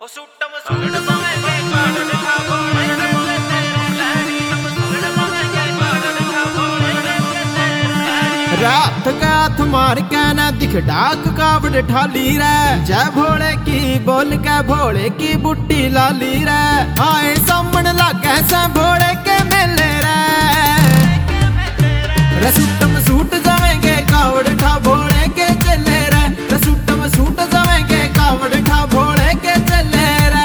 रात का हाथ मार के न दिख डाक कावड़ ठाली रे, जय भोले की बोल के भोले की बुट्टी लाली रे। आए सामन लागे से भोले के मेले रे, रसूटम सूट जाएंगे कावड़ ठा भोले के चले रे, रसूटम सूट जाएंगे कावड़ ठा भोले के चले रे।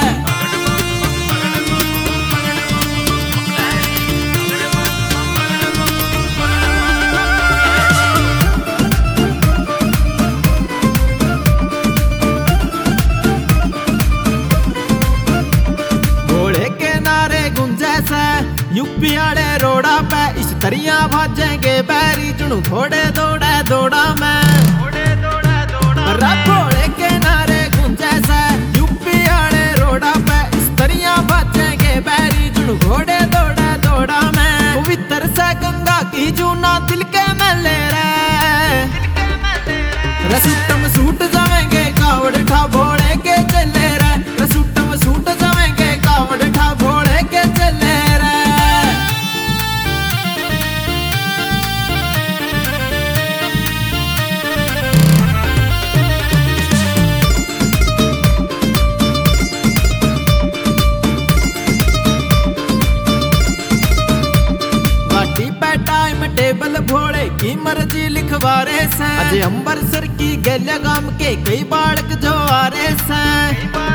यूपी आड़े रोड़ा पे इस तरिया भाजेंगे बैरी जुनू थोड़े दौड़ा दौड़ा में भोले के नारे गुंजे से। यूपी आड़े रोड़ा पे इस तरिया भाजेंगे बैरी जुनू थोड़े दौड़ा दौड़ा में। पवित्र से गंगा की जूना दिल के मेले रे, रसूटम सूट जाएंगे कावड़ ठा भोले के चले रे, रसूटम सूट जाएंगे कावड़ ठा भोले के चले रे। टेबल भोले की मर्जी लिखवारे से, अजय अंबरसर की गैल्या गाम के कई बालक जो आ रहे से।